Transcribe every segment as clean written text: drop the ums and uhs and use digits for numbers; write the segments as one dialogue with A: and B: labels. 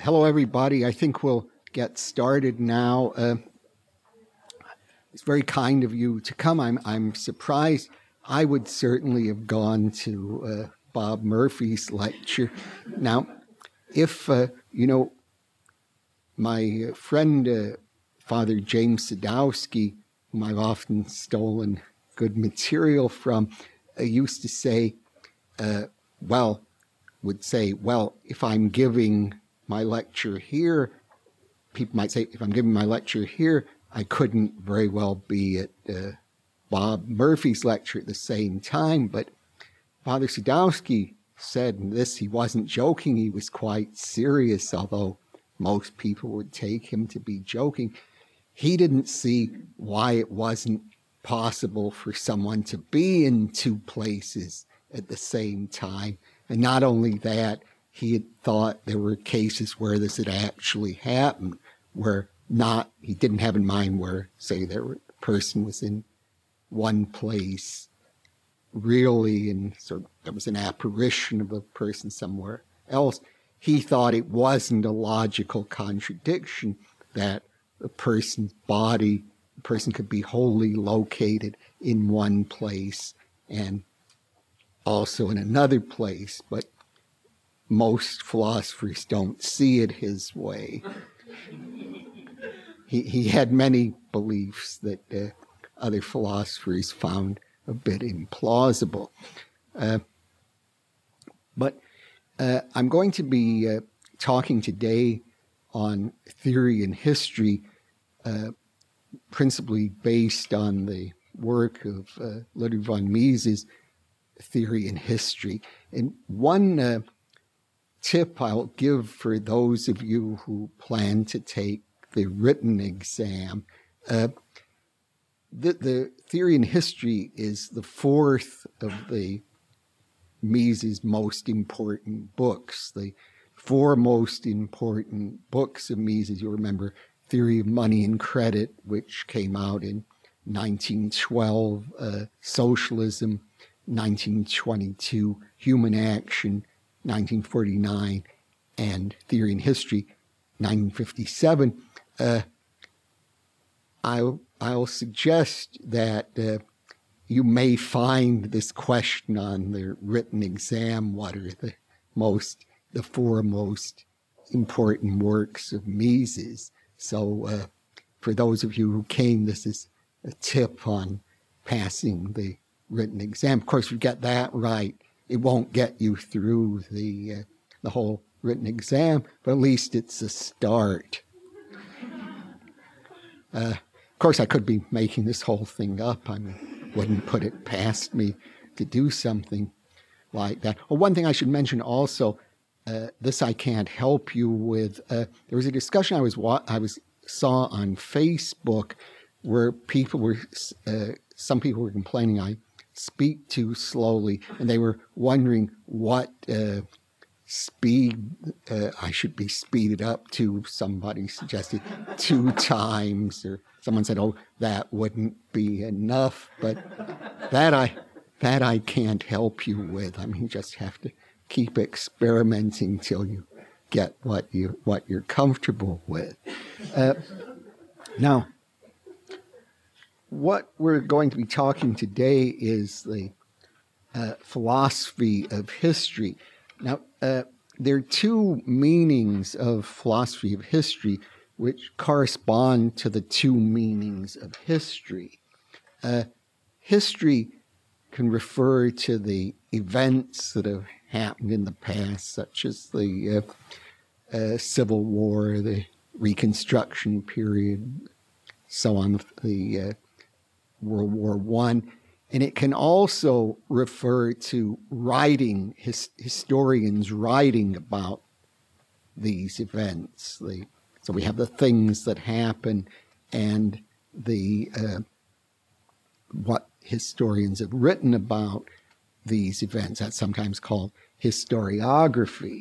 A: Hello, everybody. I think we'll get started now. It's very kind of you to come. I'm surprised. I would certainly have gone to Bob Murphy's lecture. Now, if, my friend, Father James Sadowski, whom I've often stolen good material from, used to say, if I'm giving my lecture here, people might say, if I'm giving my lecture here, I couldn't very well be at Bob Murphy's lecture at the same time. But Father Sadowski said, and this, he wasn't joking, he was quite serious, although most people would take him to be joking. He didn't see why it wasn't possible for someone to be in two places at the same time. And not only that, he had thought there were cases where this had actually happened, where he didn't have in mind where, say, a person was in one place really, and so there was an apparition of a person somewhere else. He thought it wasn't a logical contradiction that a person's body, a person could be wholly located in one place and also in another place, but most philosophers don't see it his way. He had many beliefs that other philosophers found a bit implausible. But I'm going to be talking today on theory and history, principally based on the work of Ludwig von Mises' Theory and History. And one tip I'll give for those of you who plan to take the written exam, the Theory and History is the fourth of the Mises' most important books. The four most important books of Mises, you'll remember, Theory of Money and Credit, which came out in 1912, Socialism, 1922, Human Action, 1949, and Theory and History, 1957. I'll suggest that you may find this question on the written exam: what are the four most important works of Mises? So for those of you who came, this is a tip on passing the written exam. Of course, if you get that right, it won't get you through the whole written exam, but at least it's a start. Of course, I could be making this whole thing up. I wouldn't put it past me to do something like that. Well, one thing I should mention also, this I can't help you with. There was a discussion I saw on Facebook where some people were complaining I speak too slowly, and they were wondering what speed I should be speeded up to. Somebody suggested 2 times, or someone said, "Oh, that wouldn't be enough." But that I can't help you with. I mean, you just have to keep experimenting till you get what you're comfortable with. Now, what we're going to be talking today is the philosophy of history. Now, there are two meanings of philosophy of history which correspond to the two meanings of history. History can refer to the events that have happened in the past, such as the Civil War, the Reconstruction period, so on, the World War I. And it can also refer to writing, historians writing about these events. So we have the things that happen and the what historians have written about these events. That's sometimes called historiography.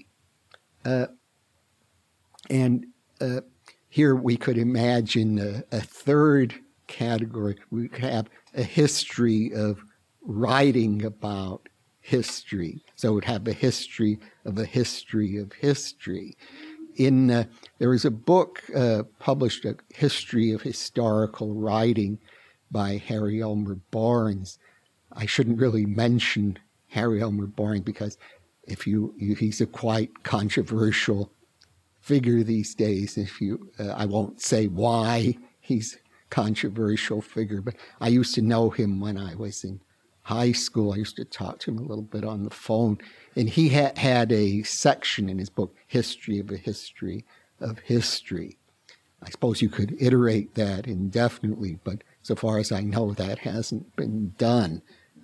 A: And here we could imagine a third category. We could have a history of writing about history. So it would have a history of a history of history. There was a book published, A History of Historical Writing by Harry Elmer Barnes. I shouldn't really mention Harry Elmer Barnes because he's a quite controversial figure these days. I won't say why he's a controversial figure, but I used to know him when I was in high school. I used to talk to him a little bit on the phone, and he had a section in his book, History of a History of History. I suppose you could iterate that indefinitely, but so far as I know, that hasn't been done.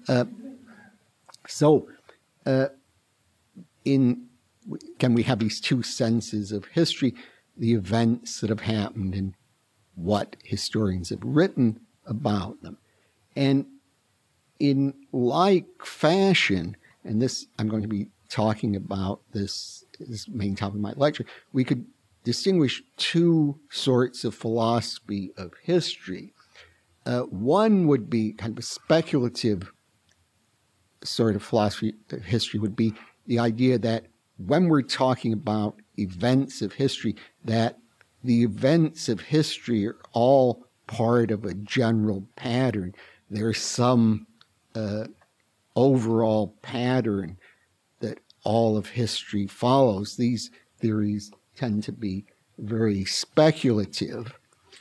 A: Can we have these two senses of history, the events that have happened and what historians have written about them. And in like fashion, and this I'm going to be talking about this main topic of my lecture, we could distinguish two sorts of philosophy of history. One would be kind of a speculative sort of philosophy of history, would be the idea that when we're talking about events of history, that the events of history are all part of a general pattern. There's some overall pattern that all of history follows. These theories tend to be very speculative.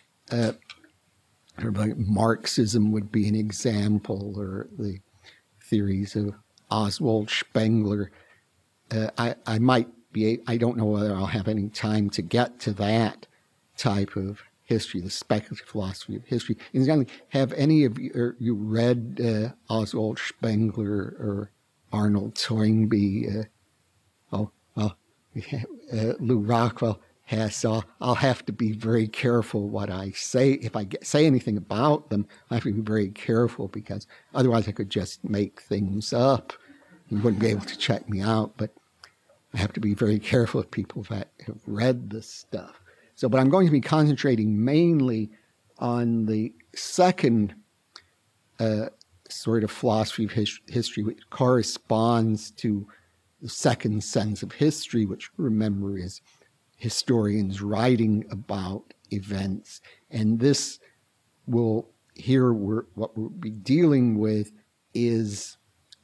A: Marxism would be an example, or the theories of Oswald Spengler. I don't know whether I'll have any time to get to that type of history, the speculative philosophy of history. Incidentally, have any of you read Oswald Spengler or Arnold Toynbee? Lou Rockwell has, so I'll have to be very careful what I say. If I say anything about them, I have to be very careful, because otherwise I could just make things up. You wouldn't be able to check me out, but I have to be very careful of people that have read this stuff. But I'm going to be concentrating mainly on the second sort of philosophy of history, which corresponds to the second sense of history, which, remember, is historians writing about events. And this what we'll be dealing with is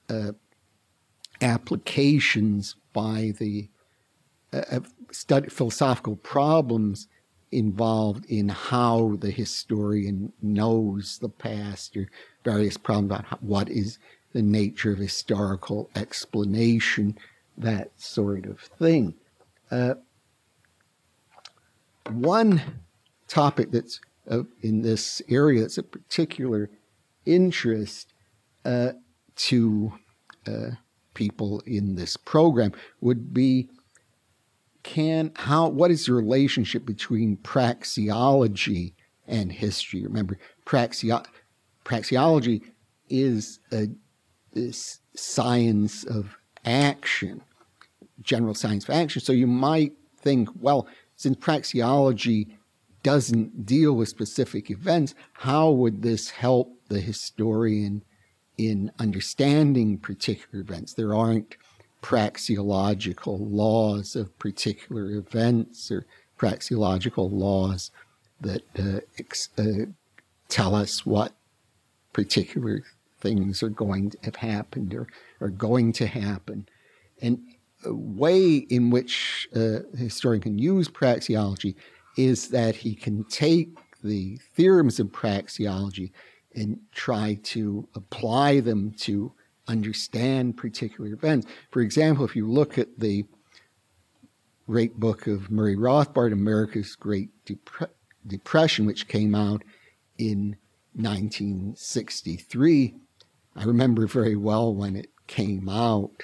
A: applications by the philosophical problems involved in how the historian knows the past, or various problems about what is the nature of historical explanation, that sort of thing. One topic that's in this area that's of particular interest to people in this program would be what is the relationship between praxeology and history? Remember, praxeology is this science of action, general science of action. So you might think, well, since praxeology doesn't deal with specific events, how would this help the historian in understanding particular events? There aren't praxeological laws of particular events, or praxeological laws that tell us what particular things are going to have happened or are going to happen. And a way in which a historian can use praxeology is that he can take the theorems of praxeology and try to apply them to understand particular events. For example, if you look at the great book of Murray Rothbard, America's Great Depression, which came out in 1963, I remember very well when it came out,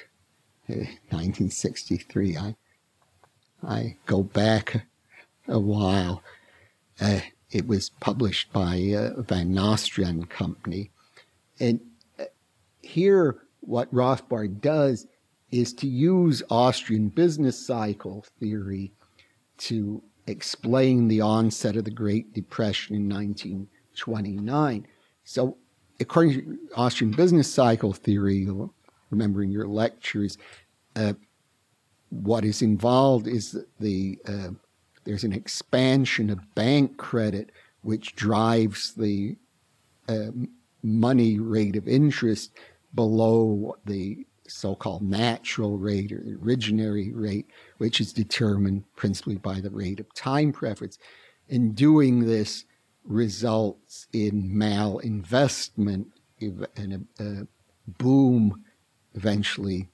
A: 1963. I go back a while. It was published by Van Nostrand Company. And here, what Rothbard does is to use Austrian business cycle theory to explain the onset of the Great Depression in 1929. So, according to Austrian business cycle theory, remembering your lectures, what is involved is that there's an expansion of bank credit which drives the money rate of interest below the so-called natural rate or the originary rate, which is determined principally by the rate of time preference. And doing this results in malinvestment and a boom eventually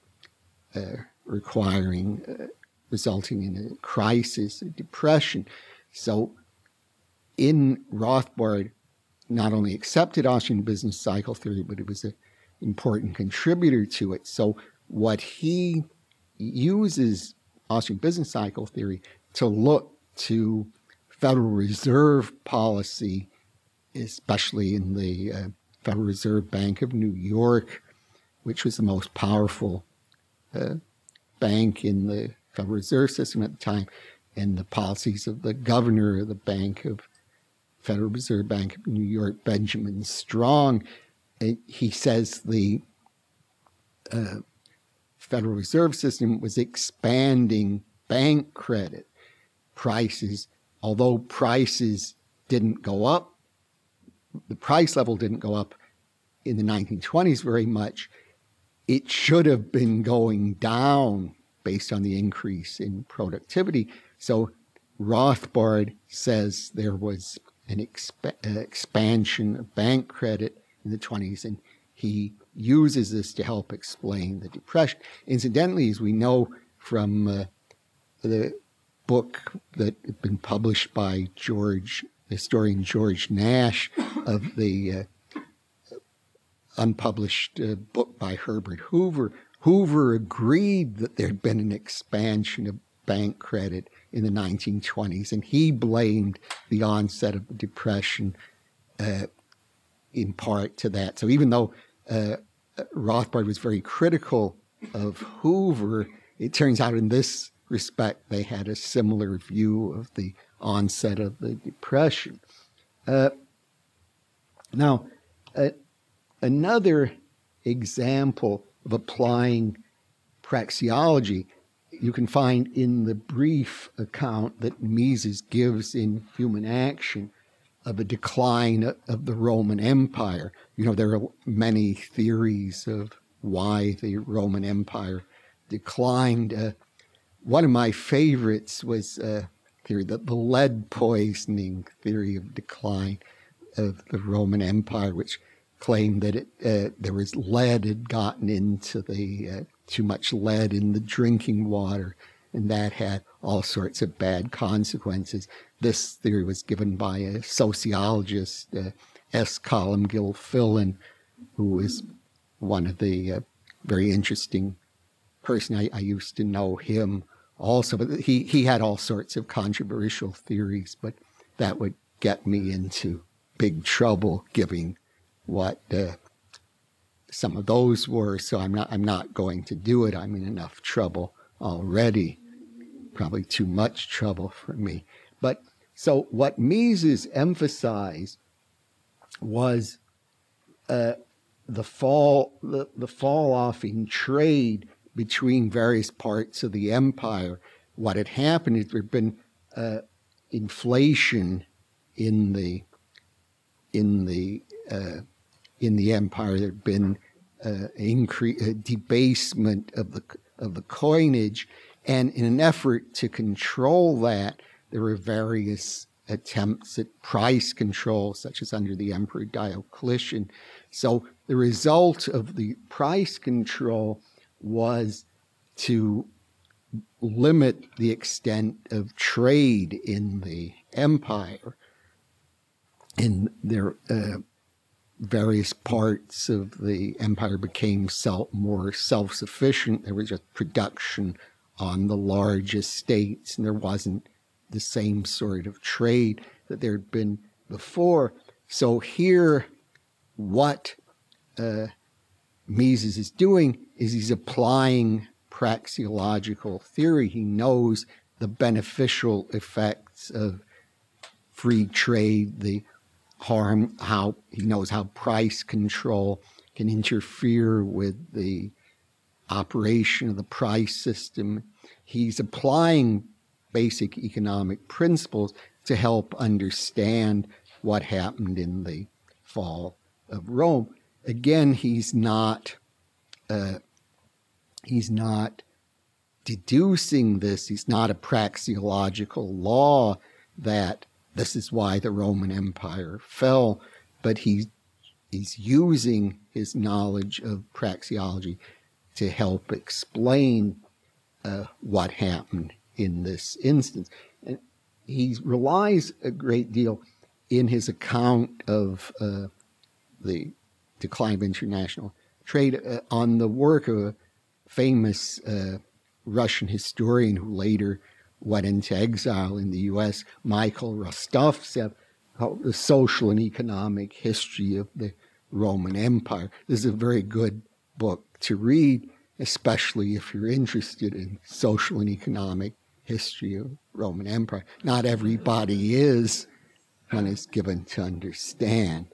A: resulting in a crisis, a depression. So in Rothbard, not only accepted Austrian business cycle theory, but it was an important contributor to it. So what he uses Austrian business cycle theory to look to Federal Reserve policy, especially in the Federal Reserve Bank of New York, which was the most powerful bank in the Federal Reserve System at the time, and the policies of the governor of the Federal Reserve Bank of New York, Benjamin Strong. He says the Federal Reserve System was expanding bank credit prices, although prices didn't go up. The price level didn't go up in the 1920s very much. It should have been going down based on the increase in productivity. So Rothbard says there was an expansion of bank credit in the 20s, and he uses this to help explain the Depression. Incidentally, as we know from the book that had been published by historian George Nash of the unpublished book by Herbert Hoover, Hoover agreed that there had been an expansion of bank credit in the 1920s, and he blamed the onset of the Depression in part to that. So even though Rothbard was very critical of Hoover, it turns out in this respect they had a similar view of the onset of the Depression. Now, another example of applying praxeology you can find in the brief account that Mises gives in Human Action of a decline of the Roman Empire. You know, there are many theories of why the Roman Empire declined. One of my favorites was theory, the lead poisoning theory of decline of the Roman Empire, which claimed that there was lead had gotten into the too much lead in the drinking water, and that had all sorts of bad consequences. This theory was given by a sociologist, S. Columgill-Philin, who was one of the very interesting person. I used to know him also, but he had all sorts of controversial theories, but that would get me into big trouble giving what some of those were, so I'm not going to do it. I'm in enough trouble already, probably too much trouble for me. But so what Mises emphasized was the fall off in trade between various parts of the empire. What had happened is there had been inflation in the empire. There had been debasement of the coinage, and in an effort to control that, there were various attempts at price control, such as under the Emperor Diocletian. So the result of the price control was to limit the extent of trade in the empire. And there various parts of the empire became more self-sufficient. There was just production on the large estates, and there wasn't the same sort of trade that there had been before. So here, what Mises is doing is he's applying praxeological theory. He knows the beneficial effects of free trade, the harm, how he knows how price control can interfere with the operation of the price system. he's applying basic economic principles to help understand what happened in the fall of Rome. Again, he's not deducing this. He's not a praxeological law that this is why the Roman Empire fell, but he's using his knowledge of praxeology to help explain what happened in this instance. And he relies a great deal in his account of the decline of international trade on the work of a famous Russian historian who later went into exile in the U.S., Michael Rostovtsev, called The Social and Economic History of the Roman Empire. This is a very good book to read, especially if you're interested in social and economic history of Roman Empire. Not everybody is, and is given to understand.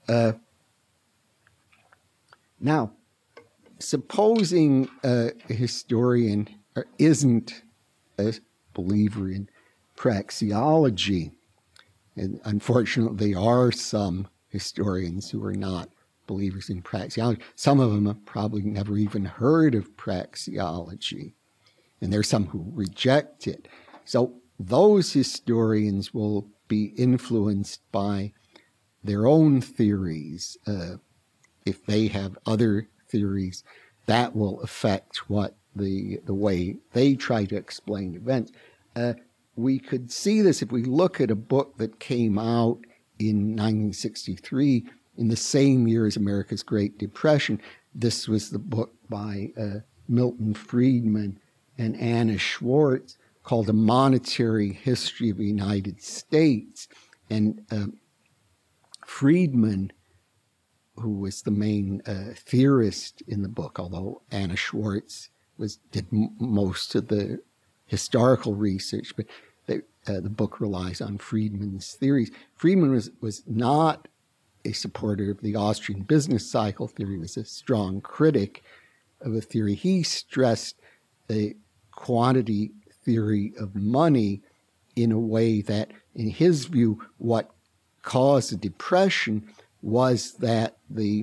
A: Now, supposing a historian isn't a believer in praxeology, and unfortunately there are some historians who are not believers in praxeology. Some of them have probably never even heard of praxeology, and there's some who reject it. So those historians will be influenced by their own theories. If they have other theories, that will affect what the way they try to explain events. We could see this if we look at a book that came out in 1963, in the same year as America's Great Depression. This was the book by Milton Friedman and Anna Schwartz called A Monetary History of the United States. And Friedman, who was the main theorist in the book, although Anna Schwartz did most of the historical research, but the book relies on Friedman's theories. Friedman was not a supporter of the Austrian business cycle theory. He was a strong critic of a theory. He stressed the quantity theory of money in a way that, in his view, what caused the Depression was that the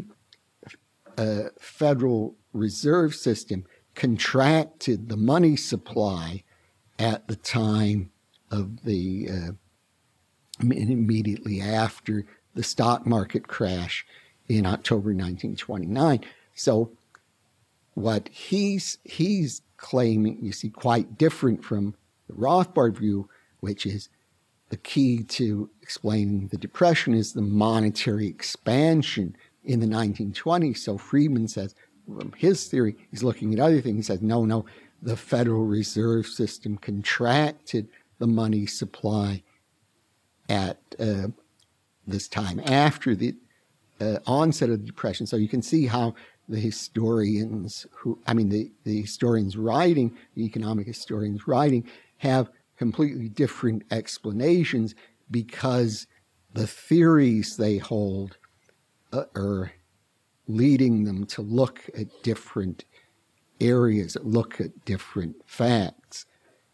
A: Federal Reserve System contracted the money supply at the time of the immediately after the stock market crash in October 1929. So what he's claiming, you see, quite different from the Rothbard view, which is the key to explaining the Depression is the monetary expansion in the 1920s. So Friedman says, from his theory, he's looking at other things. He says, no, the Federal Reserve System contracted the money supply at this time after the onset of the Depression. So you can see how the historians the historians writing, the economic historians writing, have completely different explanations because the theories they hold are leading them to look at different areas, look at different facts.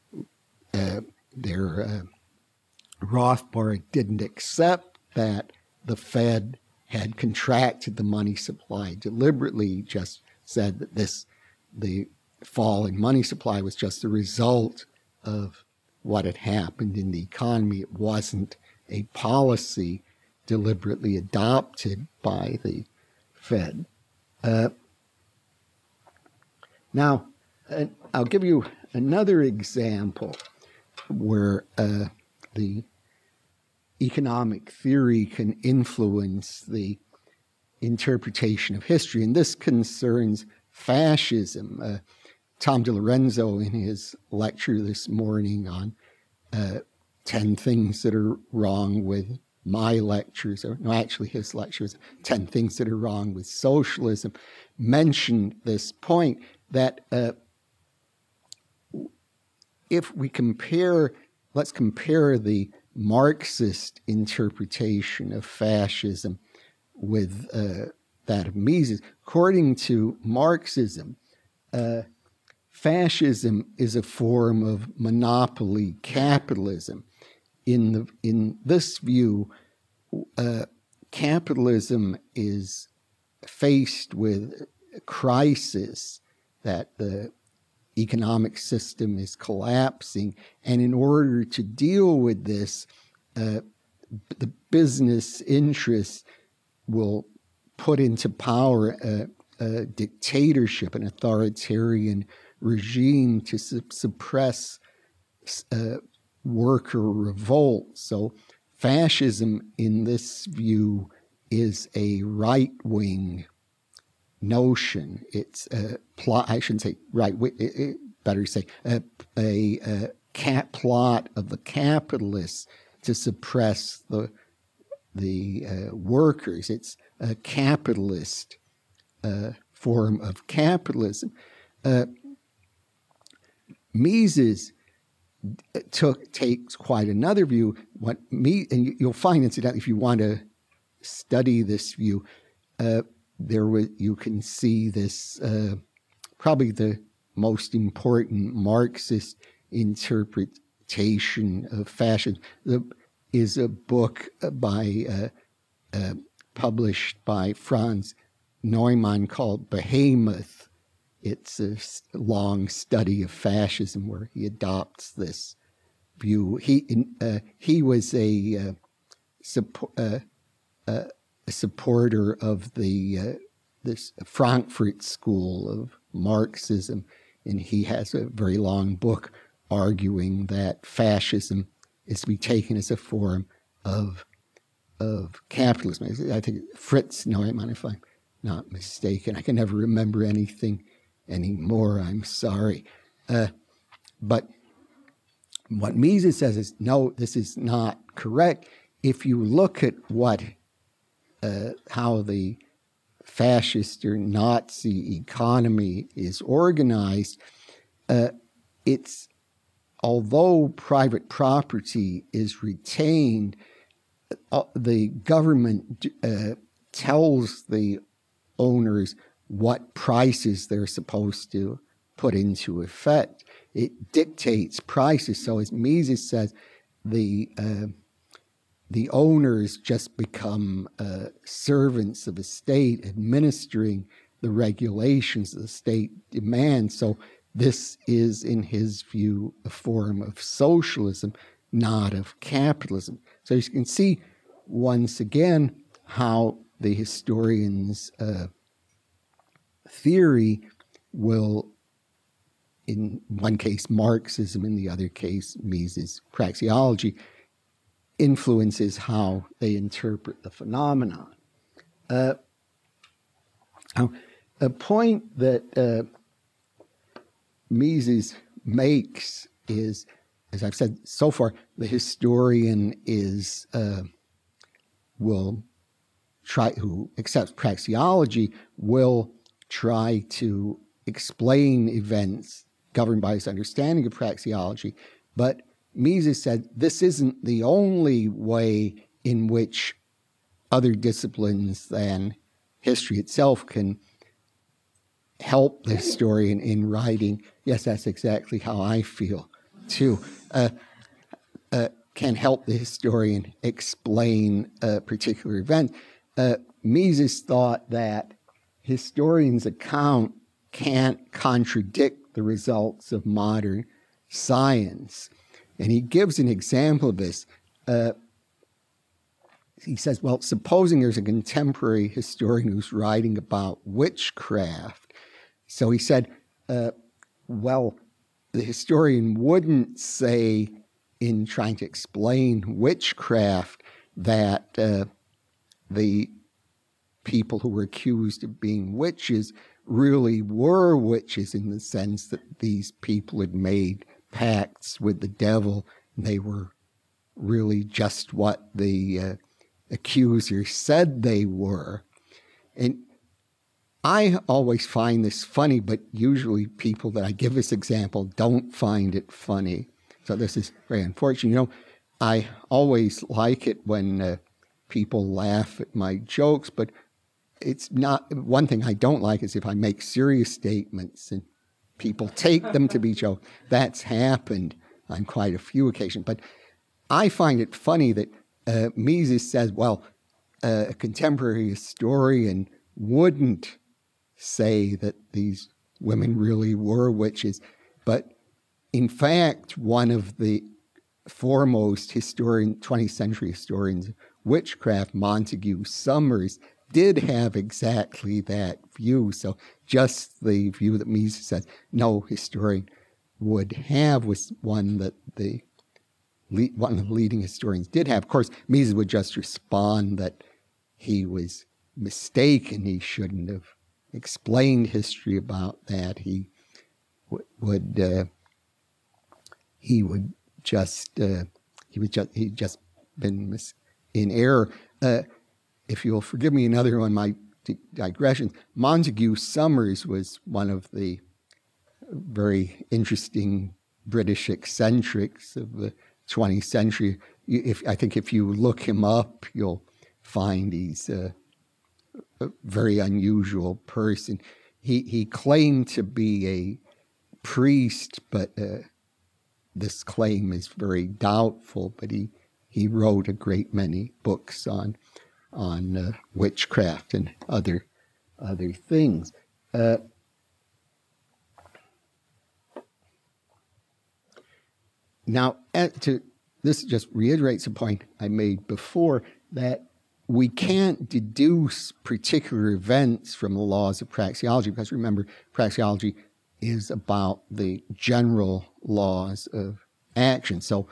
A: Rothbard didn't accept that the Fed had contracted the money supply deliberately. He just said that the fall in money supply was just a result of what had happened in the economy. It wasn't a policy deliberately adopted by the Fed. Now, I'll give you another example where the economic theory can influence the interpretation of history, and this concerns fascism. Tom DiLorenzo, in his lecture this morning on 10 things that are wrong with my lectures, his lecture was 10 things that are wrong with socialism, mentioned this point that if we let's compare the Marxist interpretation of fascism with that of Mises. According to Marxism, fascism is a form of monopoly capitalism. In this view, capitalism is faced with a crisis that the economic system is collapsing, and in order to deal with this, the business interests will put into power a dictatorship, an authoritarian regime to suppress worker revolt. So fascism in this view is a right-wing notion. It's a plot, I shouldn't say right, better say a plot of the capitalists to suppress the workers. It's a capitalist form of capitalism. Mises takes quite another view. And you'll find, incidentally, if you want to study this view, you can see this, probably the most important Marxist interpretation of fascism is a book published by Franz Neumann called Behemoth. It's a long study of fascism where he adopts this view. He was a supporter of this Frankfurt School of Marxism, and he has a very long book arguing that fascism is to be taken as a form of capitalism. I think Fritz Neumann, if I'm not mistaken. I can never remember anything anymore. I'm sorry. But what Mises says is, no, this is not correct. If you look at how the fascist or Nazi economy is organized, it's, although private property is retained, the government tells the owners what prices they're supposed to put into effect. It dictates prices. So as Mises says, the owners just become servants of the state, administering the regulations the state demands. So this is, in his view, a form of socialism, not of capitalism. So you can see once again how the historian's theory will, in one case Marxism, in the other case Mises' praxeology, influences how they interpret the phenomenon. A point that Mises makes is, as I've said so far, the historian who accepts praxeology will try to explain events governed by his understanding of praxeology. But Mises said this isn't the only way in which other disciplines than history itself can help the historian in writing. Yes, that's exactly how I feel too. Can help the historian explain a particular event. Mises thought that historians' account can't contradict the results of modern science. And he gives an example of this. He says, well, supposing there's a contemporary historian who's writing about witchcraft. So he said, well, the historian wouldn't say, in trying to explain witchcraft, that the people who were accused of being witches really were witches, in the sense that these people had made pacts with the devil. And they were really just what the accuser said they were. And I always find this funny, but usually people that I give this example don't find it funny. So this is very unfortunate. You know, I always like it when people laugh at my jokes, but it's not, one thing I don't like is if I make serious statements and people take them to be jokes. That's happened on quite a few occasions. But I find it funny that Mises says, well, a contemporary historian wouldn't say that these women really were witches. But in fact, one of the foremost 20th century historians of witchcraft, Montague Summers, did have exactly that view. So just the view that Mises says no historian would have was one that one of the leading historians did have. Of course, Mises would just respond that he was mistaken. He shouldn't have explained history about that. He just been in error. If you'll forgive me another one of my digressions, Montague Summers was one of the very interesting British eccentrics of the 20th century. I think if you look him up, you'll find he's a very unusual person. He claimed to be a priest, but this claim is very doubtful. But he wrote a great many books on witchcraft and other things. Now, this just reiterates a point I made before, that we can't deduce particular events from the laws of praxeology, because remember, praxeology is about the general laws of action. So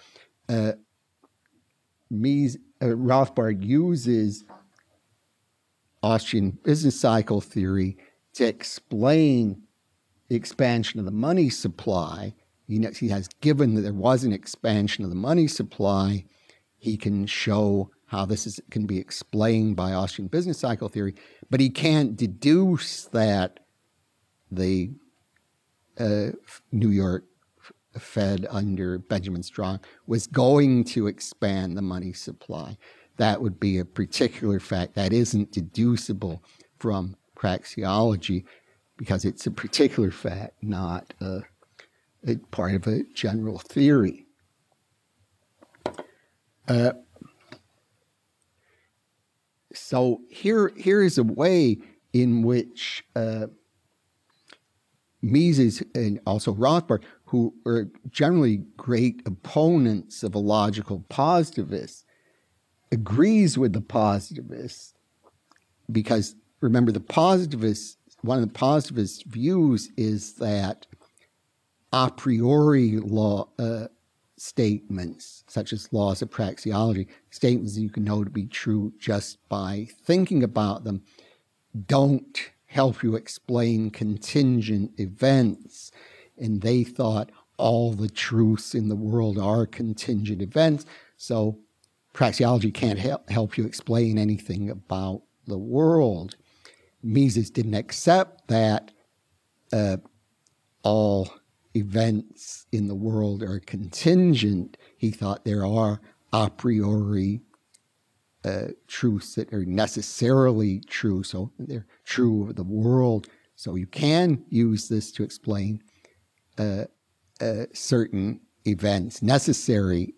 A: Rothbard uses Austrian business cycle theory to explain the expansion of the money supply. He has given that there was an expansion of the money supply. He can show how this can be explained by Austrian business cycle theory, but he can't deduce that the New York Fed under Benjamin Strong was going to expand the money supply. That would be a particular fact that isn't deducible from praxeology, because it's a particular fact, not a part of a general theory. So here is a way in which Mises and also Rothbard, who are generally great opponents of a logical positivist, agrees with the positivists, because remember, one of the positivist views is that a priori law statements, such as laws of praxeology, statements you can know to be true just by thinking about them, don't help you explain contingent events. And they thought all the truths in the world are contingent events, so praxeology can't help you explain anything about the world. Mises didn't accept that all events in the world are contingent. He thought there are a priori truths that are necessarily true, so they're true of the world. So you can use this to explain certain events, necessary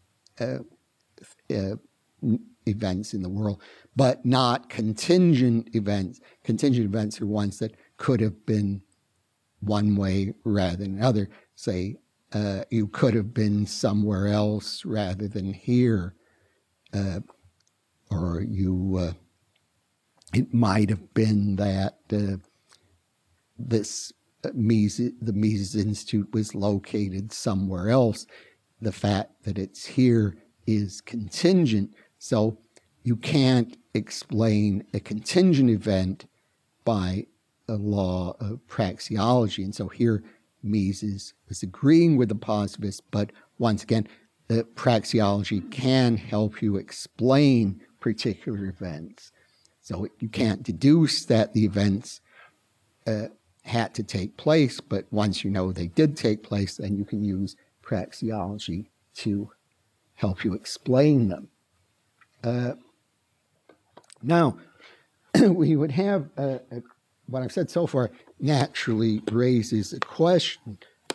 A: events in the world, but not contingent events. Contingent events are ones that could have been one way rather than another. Say, you could have been somewhere else rather than here, or it might have been that the Mises Institute was located somewhere else. The fact that it's here is contingent, so you can't explain a contingent event by a law of praxeology. And so here Mises was agreeing with the positivists, but once again, the praxeology can help you explain particular events. So you can't deduce that the events had to take place, but once you know they did take place, then you can use praxeology to help you explain them. Now, we would have a what I've said so far naturally raises a question.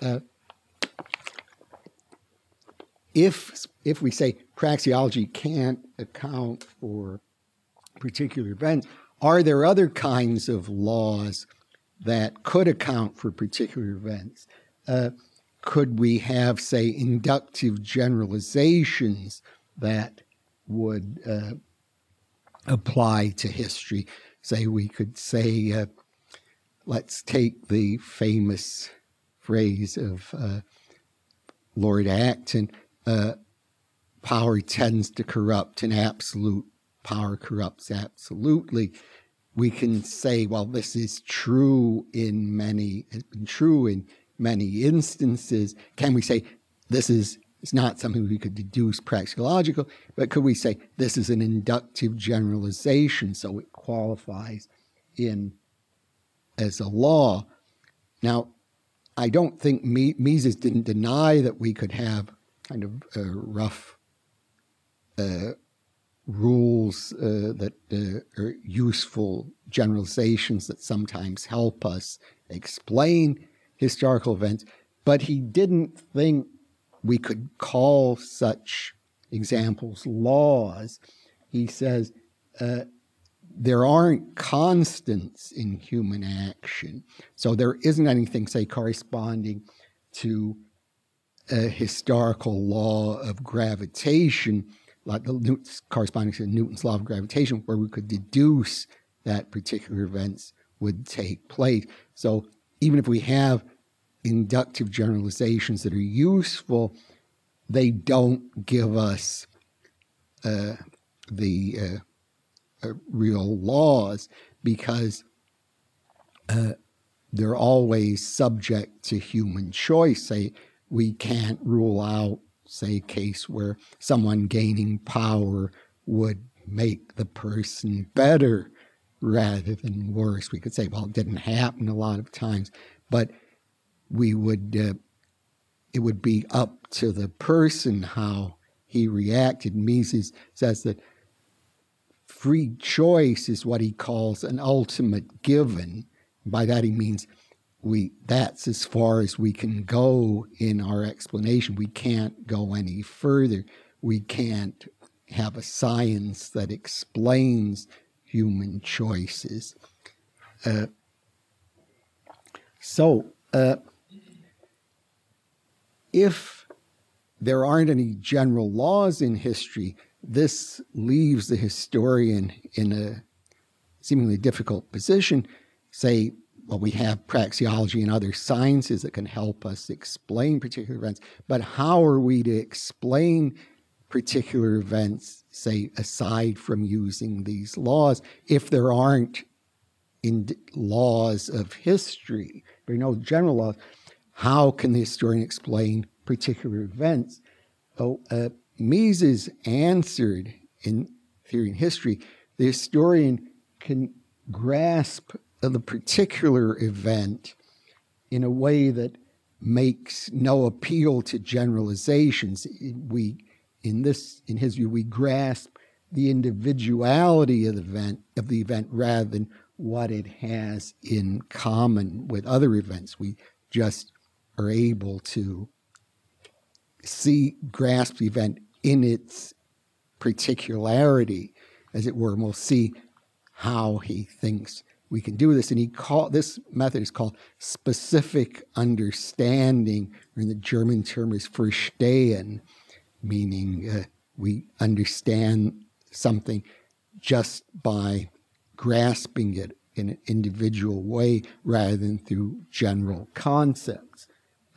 A: If we say praxeology can't account for particular events, are there other kinds of laws that could account for particular events? Could we have, say, inductive generalizations that would apply to history? Say, we could say, let's take the famous phrase of Lord Acton, power tends to corrupt and absolute power corrupts absolutely. We can say, well, this is true in many, it's been true in many instances. Can we say this is, it's not something we could deduce praxeological, but could we say this is an inductive generalization, so it qualifies in as a law? Now, I don't think Mises didn't deny that we could have kind of rough rules that are useful generalizations that sometimes help us explain historical events, but he didn't think we could call such examples laws. He says there aren't constants in human action, so there isn't anything, say, corresponding to a historical law of gravitation, like corresponding to Newton's law of gravitation, where we could deduce that particular events would take place. So even if we have inductive generalizations that are useful, they don't give us the real laws, because they're always subject to human choice. Say, we can't rule out, say, a case where someone gaining power would make the person better rather than worse. We could say, well, it didn't happen a lot of times, but we would it would be up to the person how he reacted. Mises says that free choice is what he calls an ultimate given. By that he means that's as far as we can go in our explanation. We can't go any further. We can't have a science that explains human choices. If there aren't any general laws in history, this leaves the historian in a seemingly difficult position. Say, well, we have praxeology and other sciences that can help us explain particular events, but how are we to explain particular events, say, aside from using these laws, if there aren't laws of history, there are no general laws? How can the historian explain particular events? Mises answered in Theory and History, the historian can grasp the particular event in a way that makes no appeal to generalizations. In his view, we grasp the individuality of the event rather than what it has in common with other events. We just are able to grasp the event in its particularity, as it were, and we'll see how he thinks we can do this. And this method is called specific understanding, or in the German term is Verstehen, meaning we understand something just by grasping it in an individual way rather than through general concepts.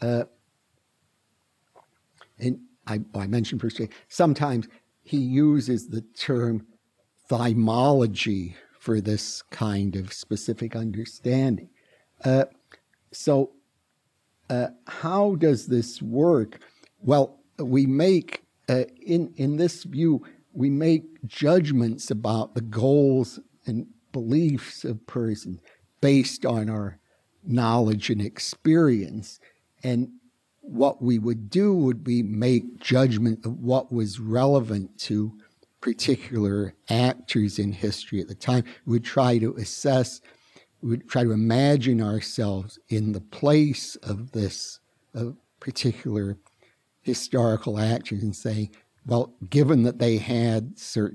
A: And I mentioned Verstehen. Sometimes he uses the term thymology for this kind of specific understanding. So how does this work? Well, we make, in this view, we make judgments about the goals and beliefs of persons based on our knowledge and experience. And what we would do would be make judgment of what was relevant to particular actors in history at the time. We would try to assess we would try to imagine ourselves in the place of this particular historical actor and say, well, given that they had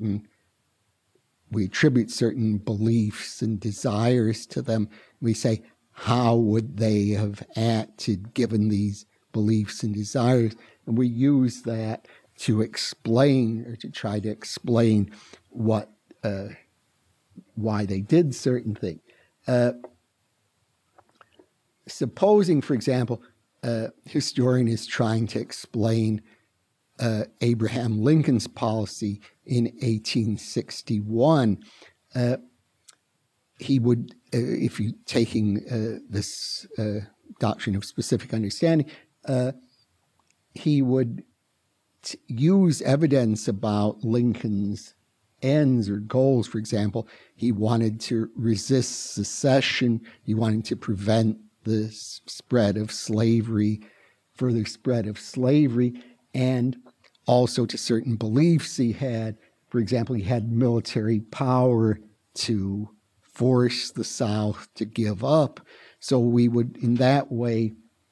A: we attribute certain beliefs and desires to them, we say, how would they have acted given these beliefs and desires? And we use that to explain, or to try to explain why they did certain things. Supposing, for example, a historian is trying to explain Abraham Lincoln's policy in 1861, he would, if you taking this doctrine of specific understanding, he would use evidence about Lincoln's ends or goals. For example, he wanted to resist secession. He wanted to prevent the spread of slavery, further spread of slavery, and also to certain beliefs he had. For example, he had military power to force the South to give up. So we would, in that way,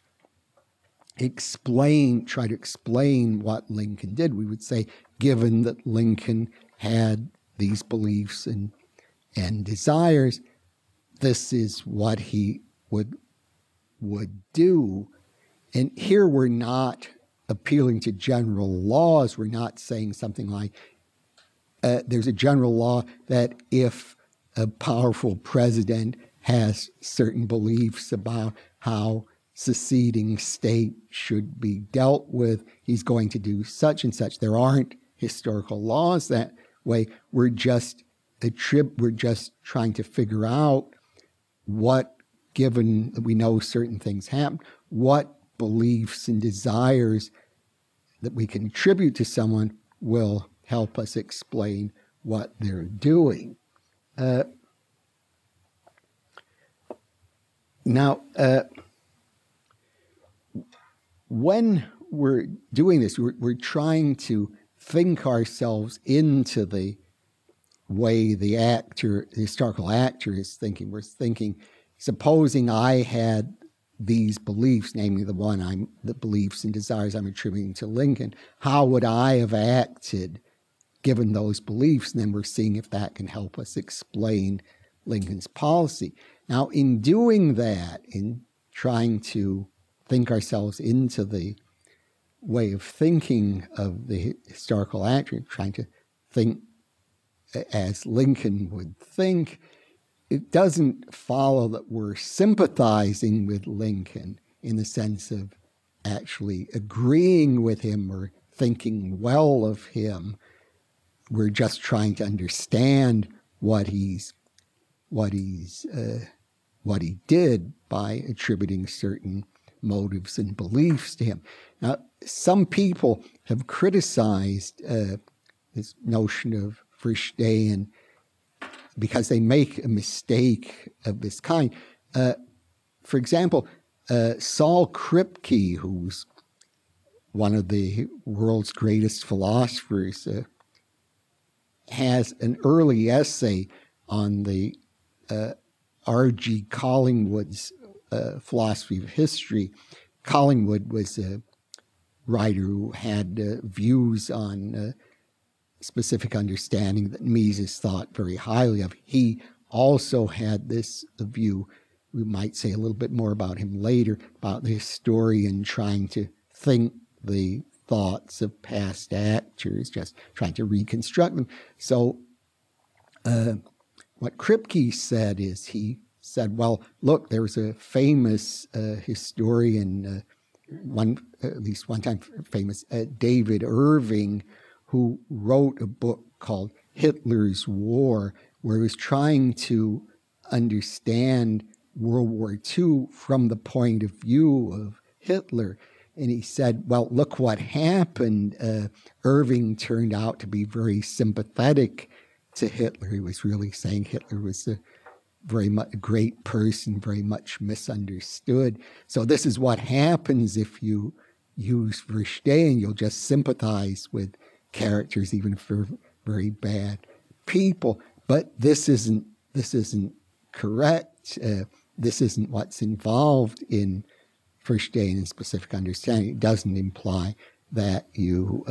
A: try to explain what Lincoln did. We would say, given that Lincoln had these beliefs and desires, this is what he would do. And here we're not appealing to general laws. We're not saying something like, there's a general law that if a powerful president has certain beliefs about how seceding state should be dealt with, he's going to do such and such. There aren't historical laws that way. We're just trying to figure out what, given that we know certain things happen, what beliefs and desires that we can attribute to someone will help us explain what they're doing. Now, when we're doing this, we're trying to think ourselves into the way the historical actor is thinking. We're thinking, supposing I had these beliefs, namely the beliefs and desires I'm attributing to Lincoln, how would I have acted given those beliefs? And then we're seeing if that can help us explain Lincoln's policy. Now, in doing that, in trying to think ourselves into the way of thinking of the historical actor, trying to think as Lincoln would think, it doesn't follow that we're sympathizing with Lincoln in the sense of actually agreeing with him or thinking well of him. We're just trying to understand what he did by attributing certain motives and beliefs to him. Now, some people have criticized this notion of Verstehen because they make a mistake of this kind. For example, Saul Kripke, who's one of the world's greatest philosophers, has an early essay on the R.G. Collingwood's philosophy of history. Collingwood was a writer who had views on specific understanding that Mises thought very highly of. He also had this view, we might say a little bit more about him later, about the historian trying to think the thoughts of past actors, just trying to reconstruct them. So what Kripke said is, he said, well, look, there was a famous historian, at least one time famous, David Irving, who wrote a book called Hitler's War, where he was trying to understand World War II from the point of view of Hitler. And he said, well, look what happened. Irving turned out to be very sympathetic to Hitler. He was really saying Hitler was a great person, very much misunderstood. So this is what happens if you use Verstehen. You'll just sympathize with characters, even if they're very bad people. But this isn't correct. this isn't what's involved in verstehen and specific understanding. It doesn't imply that you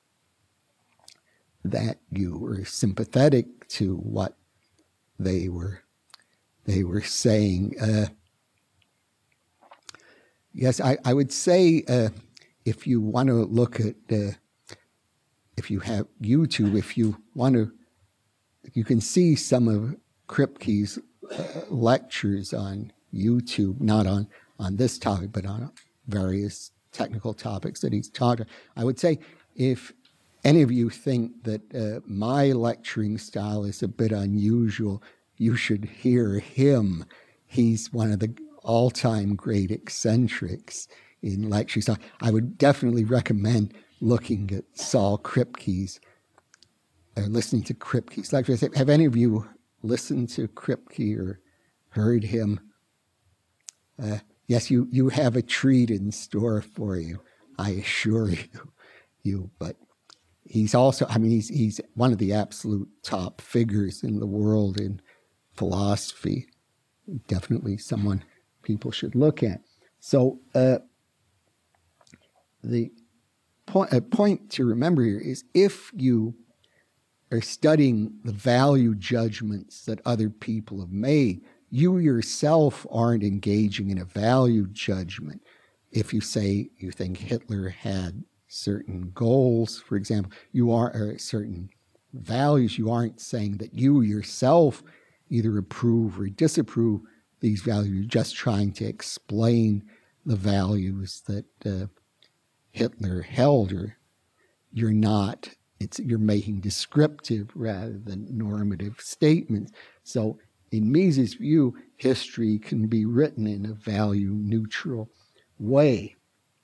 A: were sympathetic to what they were saying. Yes, I would say if you want to look at if you have YouTube, if you want to, you can see some of Kripke's lectures on YouTube, not on this topic, but on various technical topics that he's taught. I would say if any of you think that my lecturing style is a bit unusual, you should hear him. He's one of the all-time great eccentrics in lectures. So I would definitely recommend looking at Saul Kripke's, or listening to Kripke's lectures. Have any of you listened to Kripke or heard him? Yes, you have a treat in store for you, I assure you. But he's also, he's one of the absolute top figures in the world in philosophy. Definitely someone people should look at. So the point to remember here is, if you are studying the value judgments that other people have made, you yourself aren't engaging in a value judgment. If you say you think Hitler had certain goals, for example, or certain values, you aren't saying that you yourself either approve or disapprove these values. You're just trying to explain the values that Hitler held, or you're not. You're making descriptive rather than normative statements. So in Mises' view, history can be written in a value-neutral way.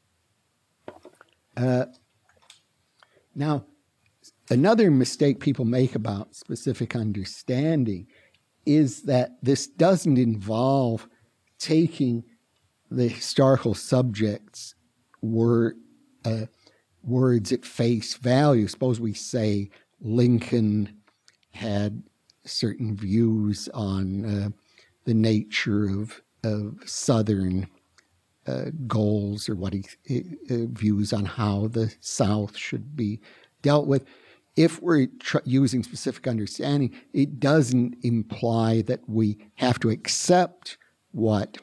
A: Now, another mistake people make about specific understanding is that this doesn't involve taking the historical subject's words at face value. Suppose we say Lincoln had certain views on the nature of Southern goals, or what he views on how the South should be dealt with. If we're using specific understanding, it doesn't imply that we have to accept what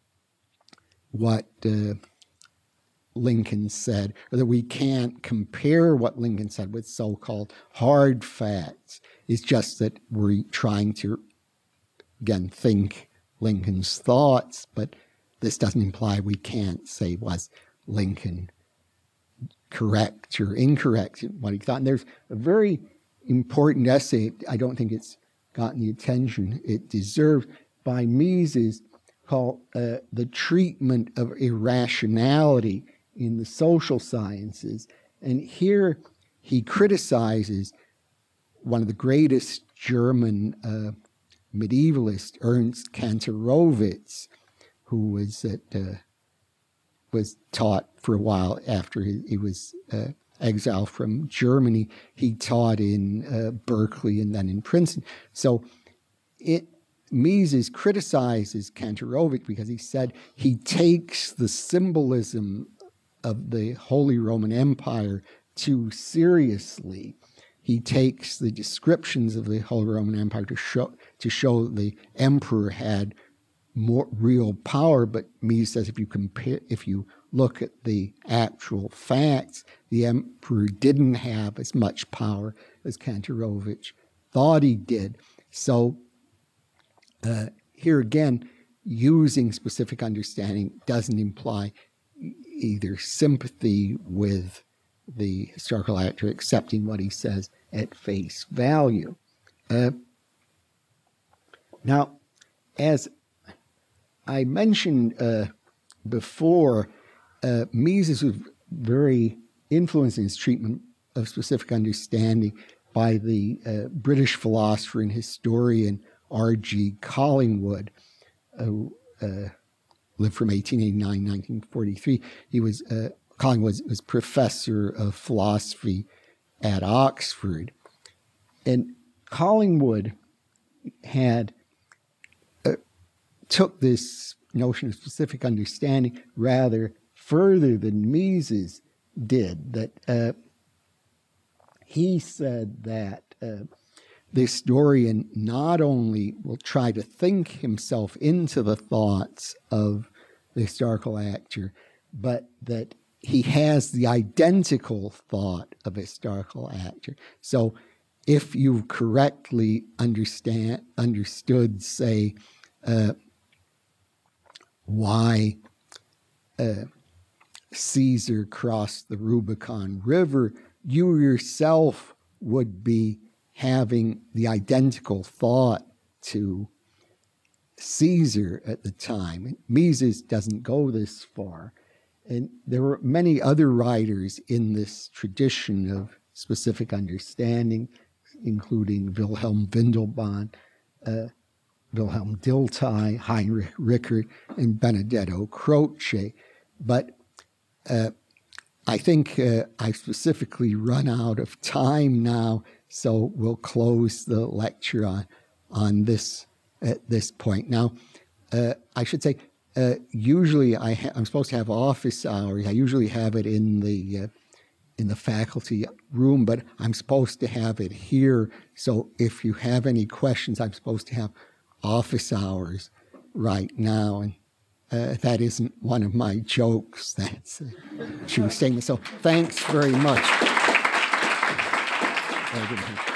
A: Lincoln said, or that we can't compare what Lincoln said with so-called hard facts. It's just that we're trying to, again, think Lincoln's thoughts, but this doesn't imply we can't say, was Lincoln correct or incorrect in what he thought. And there's a very important essay, I don't think it's gotten the attention it deserves, by Mises, called The Treatment of Irrationality in the Social Sciences. And here he criticizes one of the greatest German medievalists, Ernst Kantorowicz, who was taught for a while after he was exiled from Germany. He taught in Berkeley and then in Princeton. So Mises criticizes Kantorowicz because he said he takes the symbolism of the Holy Roman Empire too seriously. He takes the descriptions of the Holy Roman Empire to show the emperor had more real power, but Mises says if you look at the actual facts, the emperor didn't have as much power as Kantorowicz thought he did. So here again, using specific understanding doesn't imply either sympathy with the historical actor, accepting what he says at face value. Now, as I mentioned before, Mises was very influenced in his treatment of specific understanding by the British philosopher and historian R.G. Collingwood, who lived from 1889 to 1943. Collingwood was professor of philosophy at Oxford. And Collingwood had took this notion of specific understanding rather further than Mises did. That he said that the historian not only will try to think himself into the thoughts of the historical actor, but that he has the identical thought of a historical actor. So if you correctly understood, say, why Caesar crossed the Rubicon River, you yourself would be having the identical thought to Caesar at the time. Mises doesn't go this far. And there were many other writers in this tradition of specific understanding, including Wilhelm Windelband, Wilhelm Dilthey, Heinrich Rickert, and Benedetto Croce. But I think I've specifically run out of time now, so we'll close the lecture on this at this point. Now, I should say, usually I'm supposed to have office hours. I usually have it in the faculty room, but I'm supposed to have it here. So if you have any questions, I'm supposed to have office hours right now. And that isn't one of my jokes. That's a true statement. So thanks very much.